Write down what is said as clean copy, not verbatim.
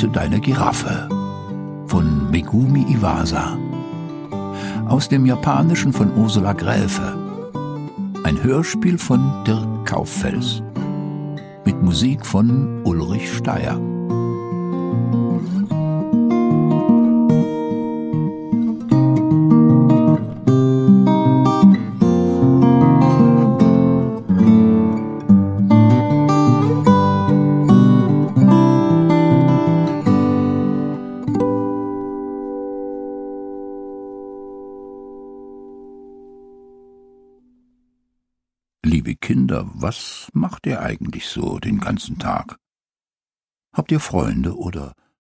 Grüße deine Giraffe von Megumi Iwasa. Aus dem Japanischen von Ursula Gräfe. Ein Hörspiel von Dirk Kauffels. Mit Musik von Ulrich Steier. Liebe Kinder, was macht ihr eigentlich so den ganzen Tag? Habt ihr Freunde oder